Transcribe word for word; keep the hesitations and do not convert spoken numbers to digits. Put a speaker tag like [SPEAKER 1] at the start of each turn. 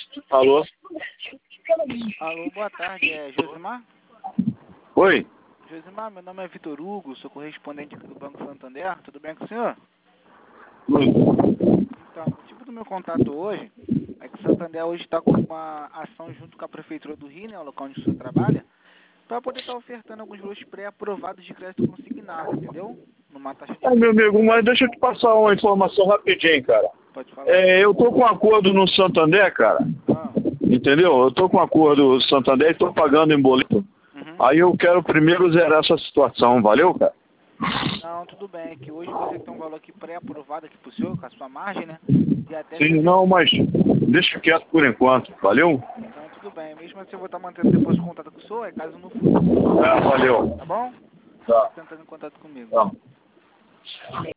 [SPEAKER 1] Alô?
[SPEAKER 2] Alô, boa tarde, é Josimar?
[SPEAKER 1] Oi?
[SPEAKER 2] Josimar, meu nome é Vitor Hugo, sou correspondente aqui do Banco Santander, tudo bem com o senhor?
[SPEAKER 1] Oi.
[SPEAKER 2] Então, o motivo do meu contato hoje é que o Santander hoje está com uma ação junto com a Prefeitura do Rio, né, o local onde o senhor trabalha, para poder estar ofertando alguns valores pré-aprovados de crédito consignado, entendeu? Numa taxa de...
[SPEAKER 1] Ai, meu amigo, mas deixa eu te passar uma informação rapidinho, cara.
[SPEAKER 2] Pode falar.
[SPEAKER 1] É, eu tô com um acordo no Santander, cara.
[SPEAKER 2] Ah,
[SPEAKER 1] Entendeu? Eu tô com um acordo no Santander e tô pagando em boleto.
[SPEAKER 2] uhum.
[SPEAKER 1] Aí eu quero primeiro zerar essa situação, valeu, cara?
[SPEAKER 2] Não, tudo bem, é que hoje você tem um valor aqui pré-aprovado aqui pro senhor, com a sua margem, né? E até
[SPEAKER 1] Sim,
[SPEAKER 2] setenta.
[SPEAKER 1] não, mas deixa quieto por enquanto, valeu?
[SPEAKER 2] Então, tudo bem. Mesmo assim, eu vou estar mantendo depois o contato com o senhor, é caso no futuro,
[SPEAKER 1] É, valeu.
[SPEAKER 2] tá bom?
[SPEAKER 1] Tá,
[SPEAKER 2] Tentando em contato comigo.
[SPEAKER 1] tá.